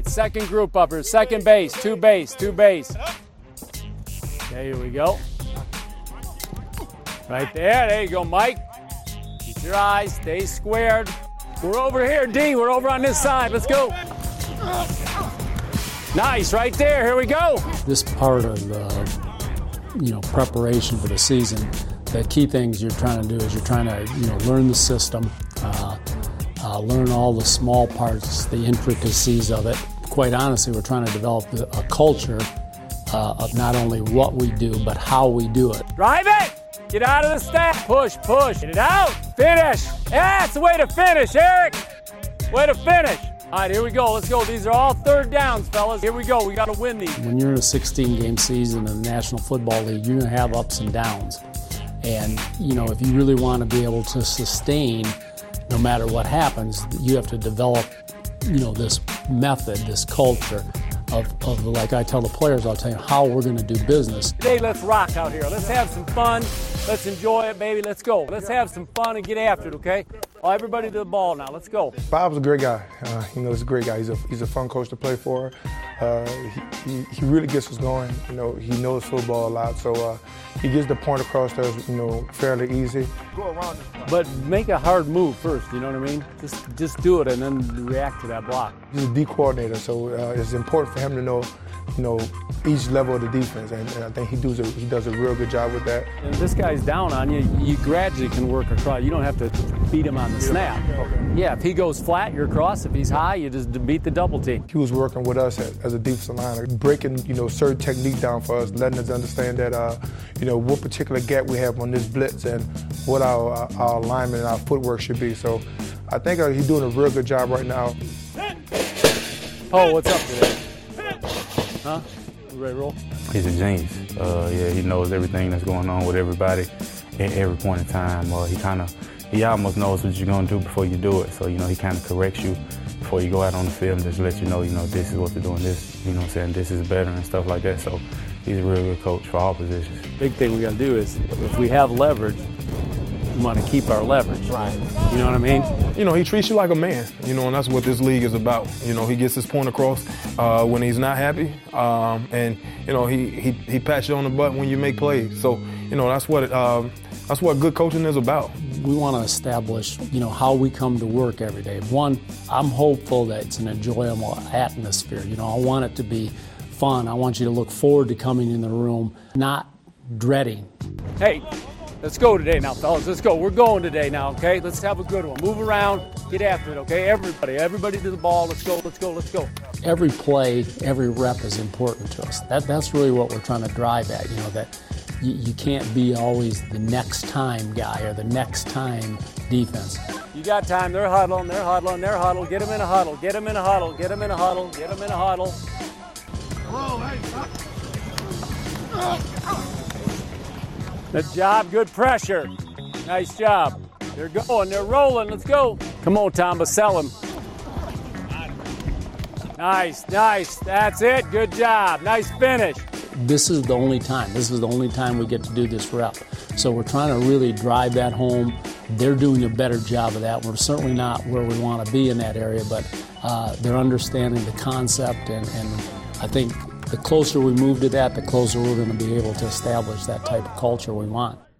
right, second group up here. Second base, two base. Okay, here we go. Right there you go, Mike. Keep your eyes, stay squared. We're over here, D. We're over on this side. Let's go. Nice, right there. Here we go. This part of preparation for the season, the key things you're trying to do is you're trying to learn the system, learn all the small parts, the intricacies of it. Quite honestly, we're trying to develop a culture of not only what we do, but how we do it. Drive it! Get out of the stack. Push. Get it out. Finish. Yeah, that's the way to finish, Eric. Way to finish. All right, here we go. Let's go. These are all third downs, fellas. Here we go. We got to win these. When you're in a 16-game season in the National Football League, you're going to have ups and downs. And, if you really want to be able to sustain no matter what happens, you have to develop, this method, this culture of like I tell the players, I'll tell you how we're going to do business. Today, let's rock out here. Let's have some fun. Let's enjoy it, baby. Let's go. Let's have some fun and get after it, okay? Well, everybody to the ball now. Let's go. Bob's a great guy. He's a great guy. He's a fun coach to play for. He really gets us going. He knows football a lot, so he gets the point across to us, fairly easy. Go around this block. But make a hard move first, you know what I mean? Just do it and then react to that block. He's a D coordinator, so it's important for him to know, each level of the defense, and I think he does a real good job with that. And if this guy's down on you, you gradually can work across. You don't have to beat him on the snap. Okay. Yeah, if he goes flat, you're across. If he's high, you just beat the double team. He was working with us as a defensive liner, breaking, certain technique down for us, letting us understand that, what particular gap we have on this blitz and what our alignment and our footwork should be. So I think he's doing a real good job right now. Oh, what's up today? Huh? You ready to roll? He's a genius. He knows everything that's going on with everybody at every point in time. He almost knows what you're going to do before you do it. So, he kind of corrects you before you go out on the field and just let you know, this is what they're doing, this is better and stuff like that. So he's a real good coach for all positions. Big thing we got to do is, if we have leverage, we want to keep our leverage. Right. You know what I mean? He treats you like a man, and that's what this league is about. He gets his point across when he's not happy, and he pats you on the butt when you make plays. So that's what good coaching is about. We want to establish, how we come to work every day. One, I'm hopeful that it's an enjoyable atmosphere. I want it to be fun. I want you to look forward to coming in the room, not dreading. Hey. Let's go today now, fellas. Let's go. We're going today now, okay? Let's have a good one. Move around. Get after it, okay? Everybody to the ball. Let's go. Every play, every rep is important to us. That's really what we're trying to drive at, that you can't be always the next time guy or the next time defense. You got time. They're huddling. Get them in a huddle. Get them in a huddle. Good job, good pressure. Nice job. They're going, they're rolling, let's go. Come on, Tamba, sell him. Nice, that's it, good job, nice finish. This is the only time we get to do this rep. So we're trying to really drive that home. They're doing a better job of that. We're certainly not where we want to be in that area, but they're understanding the concept, and I think the closer we move to that, the closer we're going to be able to establish that type of culture we want.